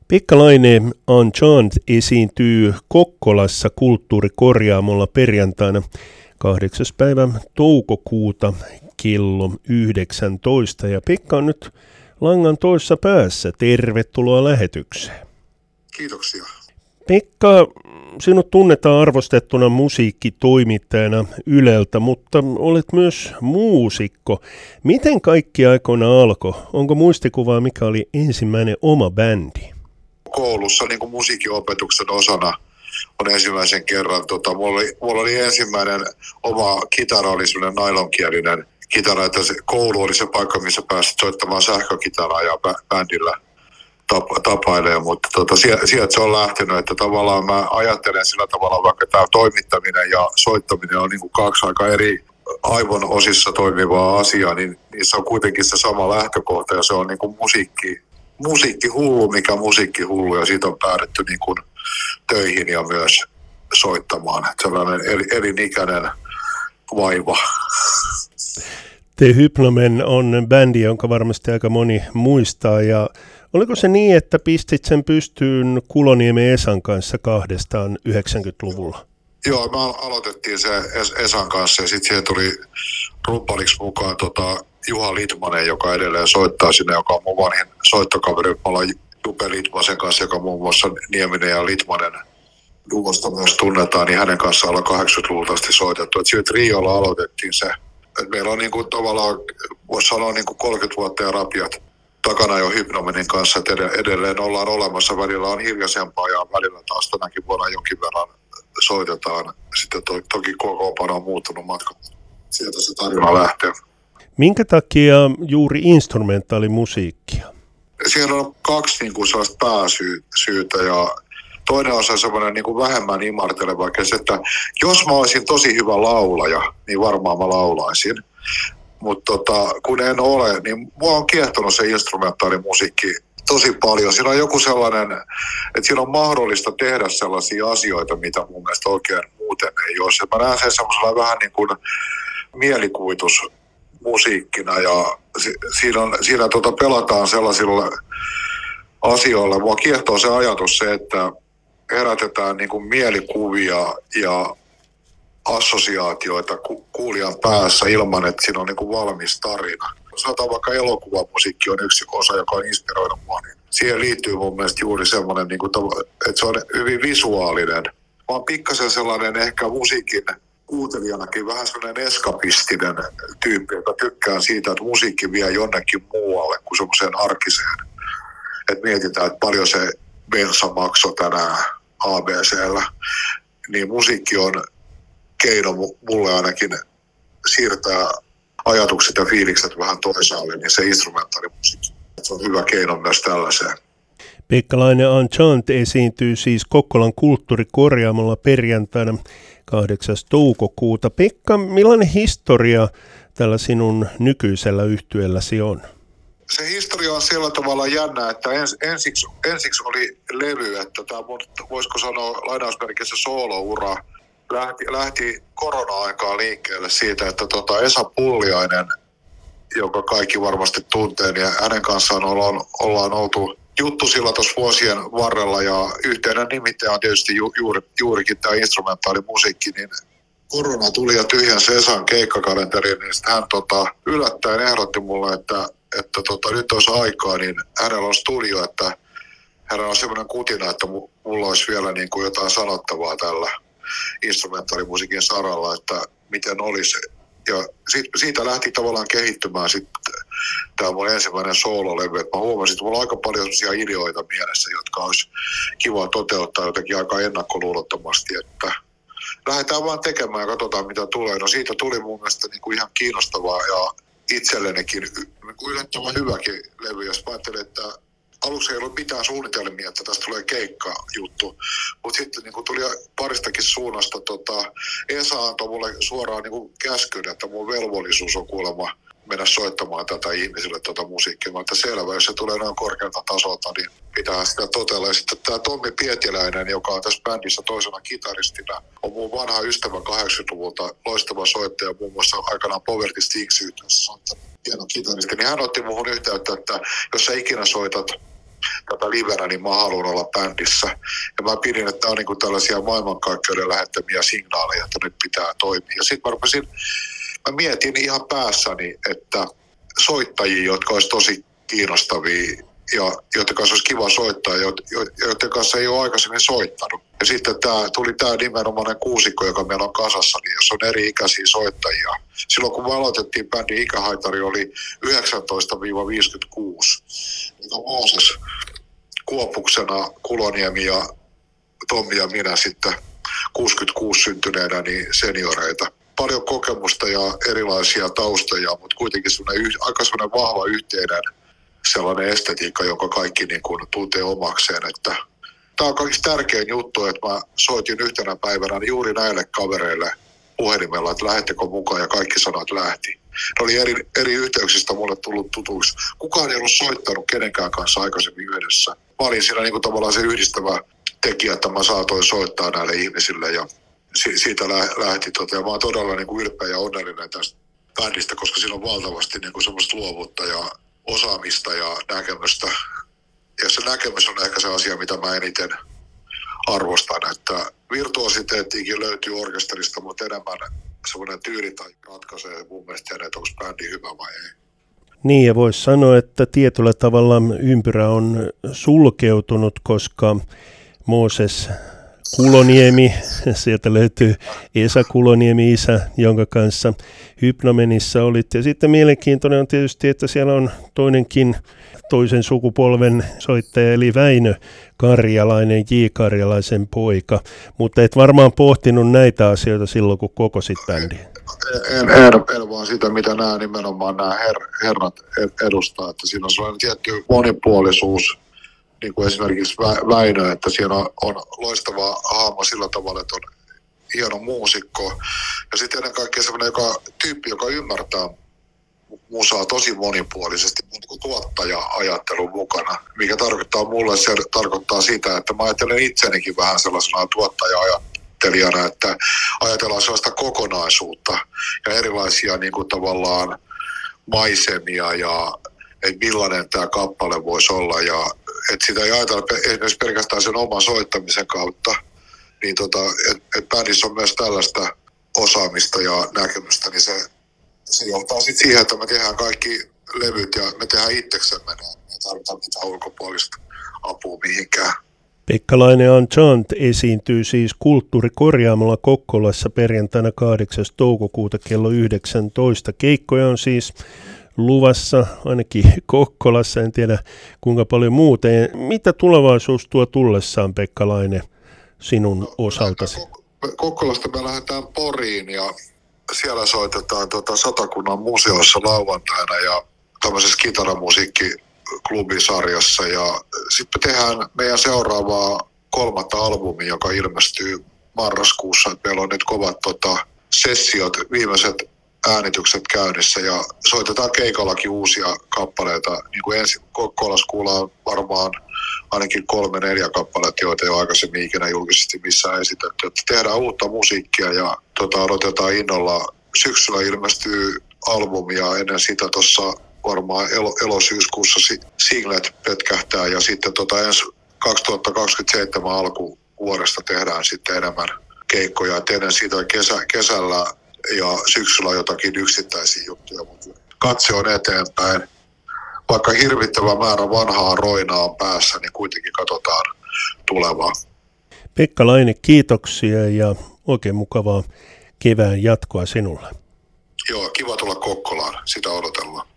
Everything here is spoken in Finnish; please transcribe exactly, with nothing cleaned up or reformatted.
Pekka Laine Enchant esiintyy Kokkolassa kulttuurikorjaamolla perjantaina kahdeksas päivä toukokuuta kello yhdeksäntoista. Ja Pekka on nyt langan toisessa päässä. Tervetuloa lähetykseen. Kiitoksia. Pekka, sinut tunnetaan arvostettuna musiikkitoimittajana Yleltä, mutta olet myös muusikko. Miten kaikki aikoina alkoi? Onko muistikuvaa, mikä oli ensimmäinen oma bändi? Koulussa niin kuin musiikinopetuksen osana on ensimmäisen kerran. Tota, mulla, oli, mulla oli ensimmäinen oma kitara, oli sellainen nailonkielinen kitara, että se, koulu oli se paikka, missä pääsit soittamaan sähkökitaraa ja bä, bändillä tapa, tapailee, mutta tota, sieltä, sieltä se on lähtenyt, että tavallaan mä ajattelen sillä tavalla, vaikka tämä toimittaminen ja soittaminen on niin kuin kaksi aika eri aivon osissa toimivaa asiaa, niin niissä on kuitenkin se sama lähtökohta ja se on niin kuin musiikki. Musiikki hullu, mikä musiikki hullu, ja siitä on päädytty niin kuin töihin ja myös soittamaan. Sellainen elinikäinen vaiva. The Hypnomen on bändi, jonka varmasti aika moni muistaa. Ja oliko se niin, että pistit sen pystyyn Kuloniemen Esan kanssa kahdestaan yhdeksänkymmentäluvulla? Joo, me aloitettiin se Esan kanssa ja sitten siihen tuli rumpaliksi mukaan tota Juha Litmanen, joka edelleen soittaa sinne, joka on mun vanhin soittokaveri. Me ollaan Jupe Litmasen kanssa, joka muun muassa Nieminen ja Litmanen duosta myös tunnetaan, niin hänen kanssaan ollaan kahdeksankymmentäluvulta asti soitettu. Et sillä triolla aloitettiin se. Et meillä on niinku tavallaan, voisi sanoa niinku kolmekymmentä vuotta ja rapiat takana jo Hypnomenin kanssa, että edelleen ollaan olemassa. Välillä on hiljaisempaa ja välillä taas tänäkin vuonna jonkin verran soitetaan. Sitten to, toki kokoonpano on muuttunut matkan. Sieltä se tarina lähtee. Minkä takia juuri instrumentaalimusiikkia? Siellä on kaksi niin kuin sellaista pääsyytä ja toinen osa on semmoinen niin kuin vähemmän imarteleva, se, että jos mä olisin tosi hyvä laulaja, niin varmaan mä laulaisin. Mutta tota, kun en ole, niin mua on kiehtonut se instrumentaalimusiikki tosi paljon. Siinä on joku sellainen, että siinä on mahdollista tehdä sellaisia asioita, mitä mun mielestä oikein muuten ei ole. Mä näen sen semmoisella vähän niin kuin mielikuvitus musiikkina ja si- siinä, on, siinä tota pelataan sellaisilla asioilla. Mua kiehtoo se ajatus se, että herätetään niin kuin mielikuvia ja assosiaatioita ku- kuulijan päässä ilman, että siinä on niin kuin valmis tarina. Sanotaan vaikka elokuvamusiikki on yksi osa, joka on inspiroinut mua, niin siihen liittyy mun mielestä juuri semmoinen, niin kuin, että se on hyvin visuaalinen. Mä oon pikkasen sellainen ehkä musiikin kuuntelijanakin vähän sellainen eskapistinen tyyppi, joka tykkää siitä, että musiikki vie jonnekin muualle kuin semmoiseen arkiseen. Että mietitään, että paljon se bensa maksoi tänään A B C:llä. Niin musiikki on keino mulle ainakin siirtää ajatukset ja fiilikset vähän toisaalle, niin se instrumentaalimusiikki. Se on hyvä keino myös tällaiseen. Pekka Laine Enchant esiintyy siis Kokkolan kulttuurikorjaamolla perjantaina kahdeksas toukokuuta. Pekka, millainen historia tällä sinun nykyisellä yhtyeelläsi on? Se historia on sillä tavalla jännä, että ens, ensiksi, ensiksi oli levy, että tämä mun, voisiko sanoa lainausmerkissä sooloura lähti, lähti korona-aikaa liikkeelle siitä, että tota Esa Pulliainen, joka kaikki varmasti tuntee, niin hänen kanssaan ollaan, ollaan oltu juttu sillä tuossa vuosien varrella ja yhteinen nimittäjä on tietysti ju, juuri, juurikin tämä instrumentaalimusiikki, niin korona tuli ja tyhjensi Esan keikkakalenteriin, niin hän tota, yllättäen ehdotti mulle, että, että tota, nyt olisi aikaa, niin hänellä on studio, että hänellä on semmoinen kutina, että mulla olisi vielä niin kuin jotain sanottavaa tällä instrumentaalimusiikin saralla, että miten olisi. Ja sit, siitä lähti tavallaan kehittymään sitten tämä mun ensimmäinen soololevy. Mä huomasin, että mulla on aika paljon sellaisia ideoita mielessä, jotka olisi kiva toteuttaa jotenkin aika ennakkoluulottomasti, että lähdetään vaan tekemään ja katsotaan mitä tulee. No siitä tuli mun mielestä niin kuin ihan kiinnostavaa ja itsellenikin yllättävän hyväkin levy, jos mä ajattelin, että aluksi ei ollut mitään suunnitelmia, että tästä tulee keikkajuttu, mutta sitten niin kun tuli paristakin suunnasta, tota, Esa antoi mulle suoraan niin kun käskyn, että mun velvollisuus on kuulemma mennä soittamaan tätä ihmisille tuota musiikkia. Mä että selvä, jos se tulee noin korkealta tasolta, niin pitää sitä totella. Ja sitten tämä Tommi Pietiläinen, joka on tässä bändissä toisena kitaristina, on mun vanha ystävä kahdeksankymmentäluvulta, loistava soittaja, muun muassa aikanaan Poverty Stinks-yhtiössä soittanut hieno kitaristi. Niin hän otti muhun yhteyttä, että jos sä ikinä soitat tätä livenä, niin mä haluan olla bändissä. Ja mä pidin, että tämä on niin kuin tällaisia maailmankaikkeuden lähettämiä signaaleja, että nyt pitää toimia. Ja sitten mä rupesin, mä mietin ihan päässäni, että soittajia, jotka olisi tosi kiinnostavia ja joiden kanssa olisi kiva soittaa, joiden kanssa ei ole aikaisemmin soittanut. Ja sitten tää, tuli tämä nimenomainen kuusikko, joka meillä on kasassa, niin jos on eri ikäisiä soittajia. Silloin kun me aloitettiin, bändin ikähaitari oli yhdeksäntoista viisikymmentäkuusi. Niin Mooses Kuopuksena, Kuloniemi ja Tommi ja minä sitten kuusikymmentäkuusi syntyneenä niin senioreita. Paljon kokemusta ja erilaisia taustoja, mutta kuitenkin sellainen, aika sellainen vahva yhteinen sellainen estetiikka, jonka kaikki niin kuin tuntee omakseen. Että tämä on kaikista tärkein juttu, että mä soitin yhtenä päivänä juuri näille kavereille puhelimella, että lähettekö mukaan, ja kaikki sanat lähti. Ne oli eri, eri yhteyksistä mulle tullut tutuiksi. Kukaan ei ollut soittanut kenenkään kanssa aikaisemmin yhdessä. Mä olin siinä niin kuin tavallaan se yhdistävä tekijä, että mä saatoin soittaa näille ihmisille, ja si- siitä lähti. Tota, ja mä oon todella niin kuin ylpeä ja onnellinen tästä bändistä, koska siinä on valtavasti niin kuin semmoista luovuutta ja osaamista ja näkemystä. Ja se näkemys on ehkä se asia, mitä mä eniten arvostan, että virtuositeettiinkin löytyy orkesterista, mutta enemmän semmoinen tyyli tai ratkaisee mun mielestä, että onko bändi hyvä vai ei. Niin, ja voisi sanoa, että tietyllä tavalla ympyrä on sulkeutunut, koska Mooses Kuloniemi, sieltä löytyy Esa Kuloniemi, isä, jonka kanssa Hypnomenissa olit. Ja sitten mielenkiintoinen on tietysti, että siellä on toinenkin toisen sukupolven soittaja, eli Väinö Karjalainen, J. Karjalaisen poika. Mutta et varmaan pohtinut näitä asioita silloin, kun kokosit bändiä. En, en, en vaan sitä, mitä nämä nimenomaan nämä her, herrat edustaa, että siinä on sellainen tietty monipuolisuus, niin kuin esimerkiksi Väinö, että siinä on, on loistava hahmo sillä tavalla, että on hieno muusikko. Ja sitten ennen kaikkea sellainen joka, tyyppi, joka ymmärtää musaa tosi monipuolisesti, niin kuin tuottaja-ajattelun mukana, mikä tarkoittaa mulle, se tarkoittaa sitä, että mä ajattelen itsenikin vähän sellaisena tuottaja-ajattelijana, että ajatellaan sellaista kokonaisuutta ja erilaisia niin kuin tavallaan maisemia ja että millainen tämä kappale voisi olla ja että sitä ei ajatella esimerkiksi pelkästään sen oman soittamisen kautta, niin tota, että et bändissä on myös tällaista osaamista ja näkemystä, niin se, se johtaa sitten siihen, että me tehdään kaikki levyt ja me tehdään itseksemme, me ei tarvita mitään ulkopuolista apua mihinkään. Pekkalainen Unchained esiintyy siis Kulttuurikorjaamolla Kokkolassa perjantaina kahdeksas toukokuuta kello yhdeksäntoista. Keikkoja on siis luvassa, ainakin Kokkolassa, en tiedä kuinka paljon muuten. Mitä tulevaisuus tuo tullessaan, Pekkalainen, sinun no, osaltasi? Kokkolasta me lähdetään Poriin ja siellä soitetaan tuota Satakunnan museossa lauantaina ja tämmöisessä kitaramusiikkiklubisarjassa. Ja sitten me tehdään meidän seuraavaa kolmatta albumia, joka ilmestyy marraskuussa. Et meillä on nyt kovat tota, sessiot, viimeiset äänitykset käynnissä ja soitetaan keikallakin uusia kappaleita. Niin kuin ensin Kokkolassa kuullaan varmaan ainakin kolme, neljä kappaletta, joita ei ole aikaisemmin ikinä julkisesti missään esitetty. Että tehdään uutta musiikkia ja tota, odotetaan innolla. Syksyllä ilmestyy albumia, ennen sitä tuossa varmaan elo, elosyyskuussa singlet pötkähtää ja sitten tota ensi kaksituhattakaksikymmentäseitsemän alkuvuodesta tehdään sitten enemmän keikkoja. Et ennen siitä kesä, kesällä ja syksyllä jotakin yksittäisiä juttuja, mutta katse on eteenpäin. Vaikka hirvittävä määrä vanhaa roinaa on päässä, niin kuitenkin katsotaan tulevaa. Pekkalainen, kiitoksia ja oikein mukavaa kevään jatkoa sinulle. Joo, kiva tulla Kokkolaan. Sitä odotellaan.